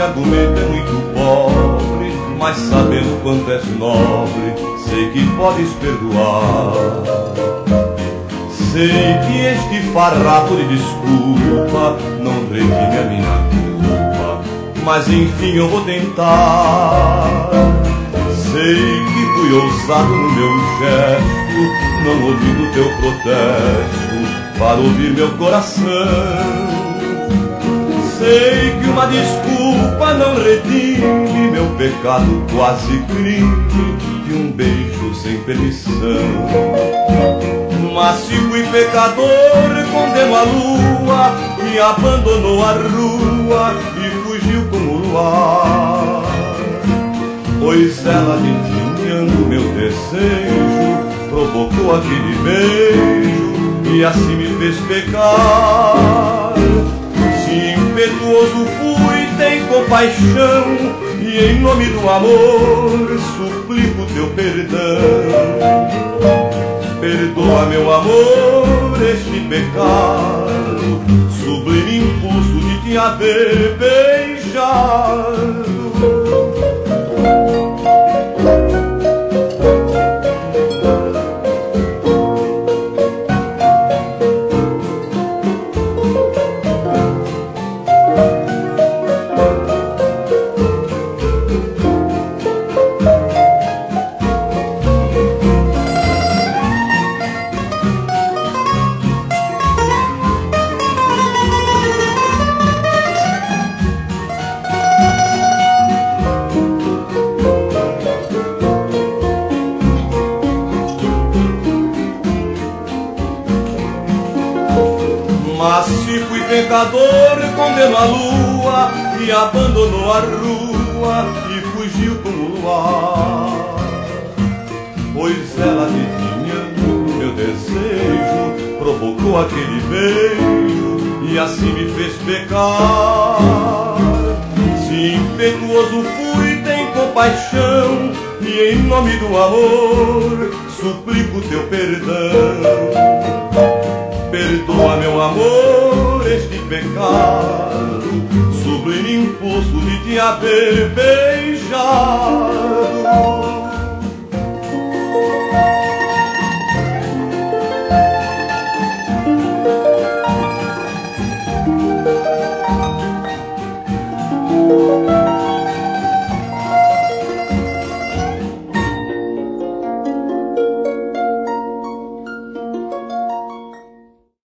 argumento é muito pobre, mas sabendo quanto és nobre, sei que podes perdoar. Sei que este farrapo de desculpa não redime a minha culpa, mas enfim eu vou tentar. Sei que fui ousado no meu gesto, não ouvindo teu protesto para ouvir meu coração. Sei que uma desculpa não redime meu pecado, quase crime de um beijo sem permissão. Mas se fui pecador, condeno a lua que abandonou a rua e fugiu com o luar. Pois ela, adivinhando meu desejo, provocou aquele beijo e assim me fez pecar. Se impetuoso fui, tem compaixão, e em nome do amor suplico teu perdão. Perdoa, meu amor, este pecado, sublime impulso de te haver beijado. Mas se fui pecador, condeno a lua que abandonou a rua e fugiu com o luar. Pois ela, adivinhando meu desejo, provocou aquele beijo e assim me fez pecar. Se impetuoso fui, tem compaixão, e em nome do amor suplico teu perdão. Perdoa, meu amor, este pecado, sublime impulso de te haver beijado.